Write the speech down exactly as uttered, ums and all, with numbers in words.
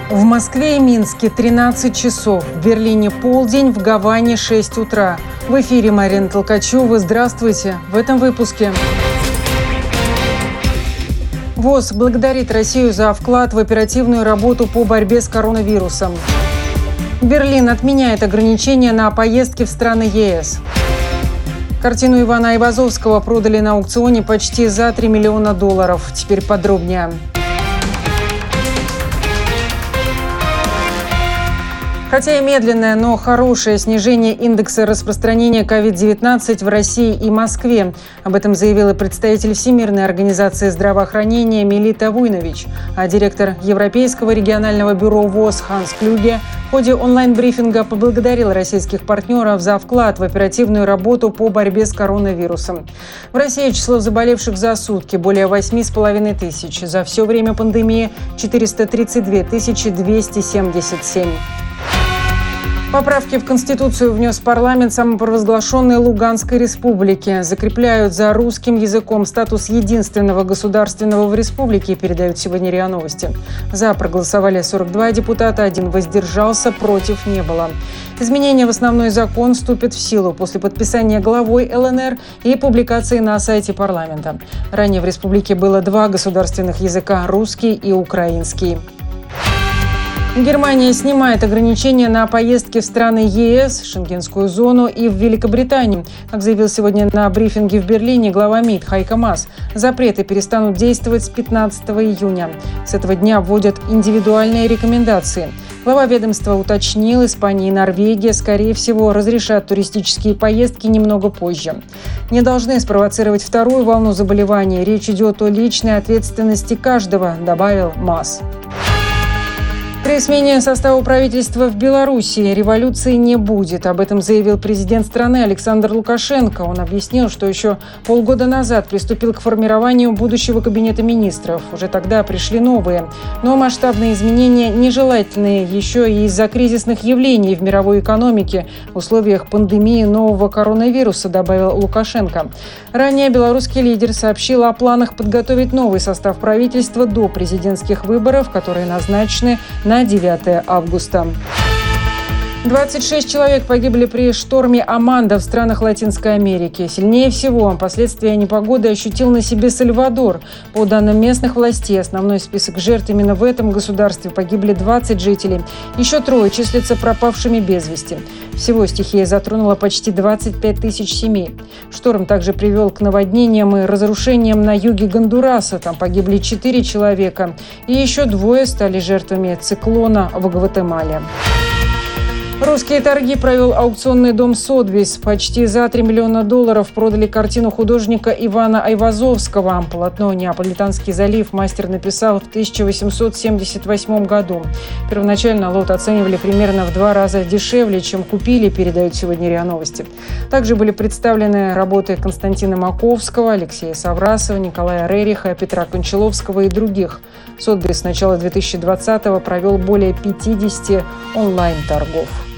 В Москве и Минске тринадцать часов, в Берлине полдень, в Гаване шесть утра. В эфире Марина Толкачева. Здравствуйте. В этом выпуске. ВОЗ благодарит Россию за вклад в оперативную работу по борьбе с коронавирусом. Берлин отменяет ограничения на поездки в страны ЕС. Картину Ивана Айвазовского продали на аукционе почти за три миллиона долларов. Теперь подробнее. Хотя и медленное, но хорошее снижение индекса распространения ковид девятнадцать в России и Москве. Об этом заявила представитель Всемирной организации здравоохранения Мелита Вуйнович. А директор Европейского регионального бюро ВОЗ Ханс Клюге в ходе онлайн-брифинга поблагодарил российских партнеров за вклад в оперативную работу по борьбе с коронавирусом. В России число заболевших за сутки более восемь с половиной тысяч. За все время пандемии четыреста тридцать две тысячи двести семьдесят семь. Поправки в Конституцию внес парламент самопровозглашенной Луганской республики. Закрепляют за русским языком статус единственного государственного в республике, передают сегодня РИА Новости. За проголосовали сорок два депутата, один воздержался, против не было. Изменения в основной закон вступят в силу после подписания главой ЛНР и публикации на сайте парламента. Ранее в республике было два государственных языка – русский и украинский. Германия снимает ограничения на поездки в страны ЕС, Шенгенскую зону и в Великобританию. Как заявил сегодня на брифинге в Берлине глава МИД Хайко Маас, запреты перестанут действовать с пятнадцатого июня. С этого дня вводят индивидуальные рекомендации. Глава ведомства уточнил, Испания и Норвегия, скорее всего, разрешат туристические поездки немного позже. Не должны спровоцировать вторую волну заболевания. Речь идет о личной ответственности каждого, добавил Маас. При смене состава правительства в Беларуси революции не будет. Об этом заявил президент страны Александр Лукашенко. Он объяснил, что еще полгода назад приступил к формированию будущего кабинета министров. Уже тогда пришли новые. Но масштабные изменения нежелательные еще и из-за кризисных явлений в мировой экономике в условиях пандемии нового коронавируса, добавил Лукашенко. Ранее белорусский лидер сообщил о планах подготовить новый состав правительства до президентских выборов, которые назначены на девятое августа. двадцать шесть человек погибли при шторме Аманда в странах Латинской Америки. Сильнее всего последствия непогоды ощутил на себе Сальвадор. По данным местных властей, основной список жертв именно в этом государстве погибли двадцать жителей. Еще трое числятся пропавшими без вести. Всего стихия затронула почти двадцать пять тысяч семей. Шторм также привел к наводнениям и разрушениям на юге Гондураса. Там погибли четыре человека. И еще двое стали жертвами циклона в Гватемале. Русские торги провел аукционный дом «Сотбис». Почти за три миллиона долларов продали картину художника Ивана Айвазовского. Полотно «Неаполитанский залив» мастер написал в тысяча восемьсот семьдесят восьмом году. Первоначально лот оценивали примерно в два раза дешевле, чем купили, передают сегодня РИА Новости. Также были представлены работы Константина Маковского, Алексея Саврасова, Николая Рериха, Петра Кончаловского и других. «Сотбис» с начала две тысячи двадцатого провел более пятидесяти онлайн-торгов.